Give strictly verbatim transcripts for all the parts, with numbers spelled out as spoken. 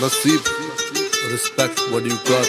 Nasib, respect what you got.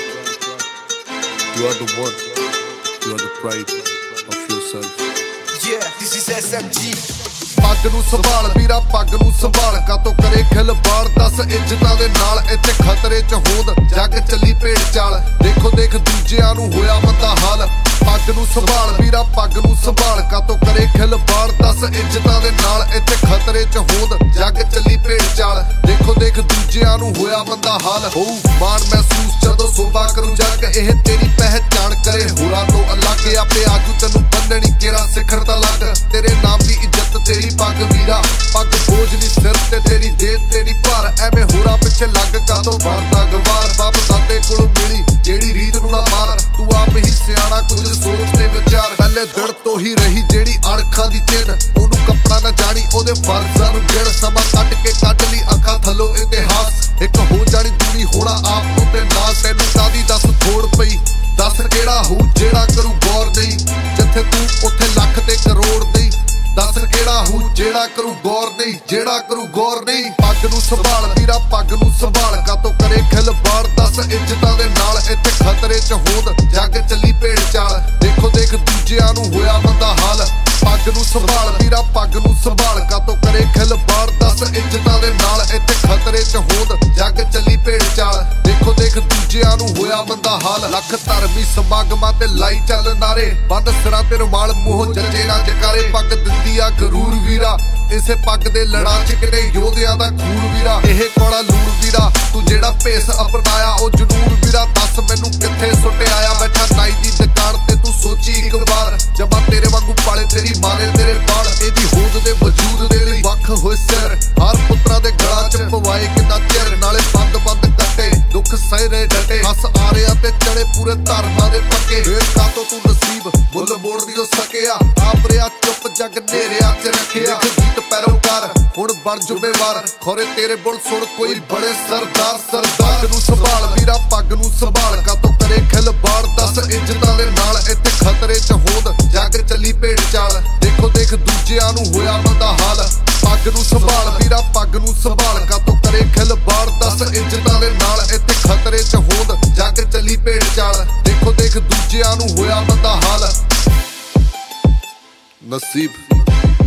You are the one. You are the pride of yourself. Yeah, this is S M G. ਪੱਗ ਨੂੰ ਸੰਭਾਲ ਵੀਰਾ, ਪੱਗ ਨੂੰ ਸੰਭਾਲ ਕਾਤੋਂ ਕਰੇ ਖਿਲਵਾੜ, ਦਸ ਇੱਜ਼ਤਾਂ ਦੇ ਨਾਲ ਇੱਥੇ ਖਤਰੇ ਚ ਹੋਂਦ, ਜੱਗ ਚੱਲੀ ਭੇਡ ਚਾਲ, ਦੇਖੋ ਦੇਖ ਦੂਜਿਆਂ ਨੂੰ ਹੋਇਆ ਮੰਦਾ ਹਾਲ। ਪੱਗ ਨੂੰ ਸੰਭਾਲ ਵੀਰਾ, ਪੱਗ ਨੂੰ ਸੰਭਾਲ ਕਾਤੋਂ ਕਰੇ ਖਿਲਵਾੜ, ਦਸ ਇੱਜ਼ਤਾਂ ਦੇ ਨਾਲ ਇੱਥੇ ਖਤਰੇ ਚ ਹੋਂਦ, ਜੱਗ ਚੱਲੀ ਭੇਡ ਚਾਲ, ਦੇਖੋ ਦੇਖ ਦੂਜਿਆਂ ਨੂੰ ਹੋਇਆ ਮੰਦਾ ਹਾਲ। ਹੋਊ ਮਾਣ ਮਹਿਸੂਸ ਜਦੋਂ ਸੋਭਾ ਕਰੂ ਜੱਗ, ਇਹ ਤੇਰੀ ਪਹਿਚਾਣ ਕਰੇ ਹੋਰਾਂ ਤੋਂ ਅਲੱਗ, ਆਪੇ ਆਜੂ ਤੈਨੂੰ ਬੰਨਣੀ ਕੇਰਾ ਸਿਖਰ ਦਾ ਲੱਗ, ਤੇਰੇ ਨਾਮ ਦੀ ਇੱਜ਼ਤ ਤੇਰੀ ਪੱਗ ਵੀਰਾ, ਪੱਗ ਬੋਝ ਨਹੀਂ ਸਿਰ ਤੇ ਤੇਰੀ ਦੇ ਤੇਰੀ ਭਾਰ, ਐਵੇਂ ਹੋਰਾਂ ਪਿੱਛੇ ਲੱਗ ਕਾਤੋਂ ਬਣਦਾ ਗਵਾਰ। ਬਾਪ ਦਾਦੇ ਕੋਲੋਂ ਮਿਲੀ ਜਿਹੜੀ ਰੀਤ ਨੂੰ ਨਾ ਮਾਰ, ਤੂੰ ਆਪ ਹੀ ਸਿਆਣਾ ਕੁਝ ਸੋਚ ਤੇ ਵਿਚਾਰ, ਪਹਿਲੇ ਦਿਨ ਤੋਂ ਹੀ ਰਹੀ ਜਿਹੜੀ ਅਣਖਾਂ ਦੀ ਚਿੰਨ, ਉਹਨੂੰ ਕੱਪੜਾ ਨਾ ਜਾਣੀ ਉਹਦੇ ਫਰਜ਼ਾਂ ਨੂੰ ਗਿਣ, ਸਮਾਂ ਕੱਢ ਕੇ ਕੱਢ ਲਈ ਅੱਖਾਂ ਥੱਲੋਂ ਇਤਿਹਾਸ, ਇੱਕ ਹੋ ਜਾਣੀ ਦੂਰੀ ਹੋਣਾ ਆਪ ਤੋਂ ਤੇ ਨਾ, ਤੈਨੂੰ ਕਾਦੀ ਦੱਸ ਥੋੜ ਪਈ, ਦੱਸ ਕਿਹੜਾ ਹੋ ਜਿਹੜਾ ਕਰੂ ਗੌਰ ਨਹੀਂ, ਜਿੱਥੇ ਤੂੰ ਉੱਥੇ ਲੱਖ ਤੇ ਕਰੋੜ ਨਹੀਂ, ਦੱਸ ਕਿਹੜਾ ਹੋ ਜਿਹੜਾ ਕਰੂ ਗੌਰ ਨਹੀਂ, ਜਿਹੜਾ ਕਰੂ ਗੌਰ ਨਹੀਂ। ਪੱਗ ਨੂੰ ਸੰਭਾਲ ਵੀਰਾ, ਪੱਗ ਨੂੰ ਸੰਭਾਲ ਕਾਤੋਂ ਕਰੇ ਖਿਲਵਾੜ, ਦਸ ਇੱਜ਼ਤਾਂ ਦੇ ਨਾਲ ਇੱਥੇ ਖਤਰੇ ਚ ਹੋਂਦ, ਜੱਗ ਚੱਲੀ ਭੇਡ ਚਾਲ, ਦੇਖੋ ਦੇਖ ਦੂਜਿਆਂ ਨੂੰ ਹੋਇਆ ਮੰਦਾ ਹਾਲ। ਪੱਗ ਨੂੰ ਸੰਭਾਲ ਵੀਰਾ, ਪੱਗ ਨੂੰ ਸੰਭਾਲ ਕਾਤੋਂ ਕਰੇ ਖਿਲਵਾੜ, ਦਸ ਇੱਜ਼ਤਾਂ ਦੇ ਨਾਲ ਇੱਥੇ ਖਤਰੇ ਚ ਹੋਂਦ, ਜੱਗ ਚੱਲੀ ਭੇਡ ਚਾਲ, ਦੇਖੋ ਦੇਖ ਦੂਜਿਆਂ ਨੂੰ ਹੋਇਆ ਮੰਦਾ ਹਾਲ। ਲੱਖ ਧਰਮੀ ਸਮਾਗਮਾਂ ਤੇ ਲਾਈ ਚੱਲ ਨਾਰੇ, ਬੰਦ ਸਿਰਾਂ ਤੇ ਰੁਮਾਲ ਮੂੰਹ ਜੱਜੇ ਨਾ ਜਕਾਰੇ, ਪੱਗ ਦਿੰਦੀ ਆ ਗਰੂਰ ਵੀਰਾ, ਇਸੇ ਪੱਗ ਦੇ ਲੜਾਂ ਚ ਕਿਤੇ ਯੋਧਿਆਂ ਦਾ ਖੂਨ ਵੀਰਾ, ਇਹ ਕੋੜਾ ਲੂਣ ਵੀਰਾ, ਤੂੰ ਜਿਹੜਾ ਭੇਸ ਅਪਣਾਇਆ ਉਹ ਜਨੂਨ ਵੀਰਾ, ਦੱਸ ਮੈਨੂੰ ਕਿੱਥੇ ਸੁੱਟ ਆਇਆ, ਬੈਠਾ ਨਾਈ ਦੀ ਦੁਕਾਨ ਤੇ ਤੂੰ ਸੋਚੀ ਇੱਕ ਵਾਰ, ਜਮਾ ਤੇਰੇ ਵਾਂਗੂ ਪਾਲੇ ਤੇਰੀ ਮਾਰੇ ਤੇਰੇ ਬਾਲ, ਇਹਦੀ ਹੋਂਦ ਦੇ ਵਜੂਦ ਦੇ ਲਈ ਵੱਖ ਹੋਏ ਸਿਰ, ਹਰ ਪੁੱਤਰਾਂ ਦੇ ਗਲਾਂ ਚ ਪਵਾਏ ਕਿੰਨਾ ਚਿਰ, ਨਾਲੇ ਬੰਦ ਬੰਦ ਕੱਟੇ ਦੁੱਖ ਸਹਿ ਰਹੇ ਡਟੇ, ਹੱਸ ਆ ਰਿਹਾ ਤੇ ਚੜੇ ਪੂਰੇ ਧਰਮਾਂ ਦੇ ਪੱਕੇ, ਫੇਰ ਕਾਤੋਂ ਤੂੰ ਨਸੀਬ ਮੁੱਲ ਮੋੜਦੀ ਹੋ ਸਕਿਆ, ਆਪ ਰਿਆ ਚੁੱਪ ਜੱਗ ਨੇਰਿਆਂ ਚ ਰੱਖਿਆ, ਗੀਤ ਪੈਰੋਕਾਰ ਹੁਣ ਬਣ ਜ਼ਿੰਮੇਵਾਰ, ਖੋਰੇ ਤੇਰੇ ਬੁੱਲ ਸੁਣ ਕੋਈ ਬੜੇ ਸਰਦਾਰ ਸਰਦਾਰ। ਨੂੰ ਸੰਭਾਲ ਵੀਰਾ, ਪੱਗ ਨੂੰ ਸੰਭਾਲ ਕਾਤੋਂ ਕਰੇ ਖਿਲਵਾੜ, ਦਸ ਇੱਜ਼ਤਾਂ ਦੇ ਨਾਲ ਇੱਥੇ ਖਤਰੇ ਚ ਹੋਂਦ, ਜੱਗ ਚੱਲੀ ਭੇਡ ਚਾਲ, ਦੇਖੋ ਦੇਖ ਦੂਜਿਆਂ ਨੂੰ ਹੋਇਆ ਮੰਦਾ ਹਾਲ। ਪੱਗ ਨੂੰ ਸੰਭਾਲ ਵੀਰਾ, ਪੱਗ ਨੂੰ ਸੰਭਾਲ ਕਾਤੋਂ ਕਰੇ ਖਿਲਵਾੜ, ਦਸ ਇੱਜ਼ਤਾਂ ਦੇ ਨਾਲ ਇੱਥੇ ਖਤਰੇ ਚ ਹੋਂਦ, ਜੱਗ ਚੱਲੀ ਭੇਡ ਚਾਲ, ਦੇਖੋ ਦੇਖ ਦੂਜਿਆਂ ਨੂੰ ਹੋਇਆ ਮੰਦਾ ਹਾਲ। ਨਸੀਬ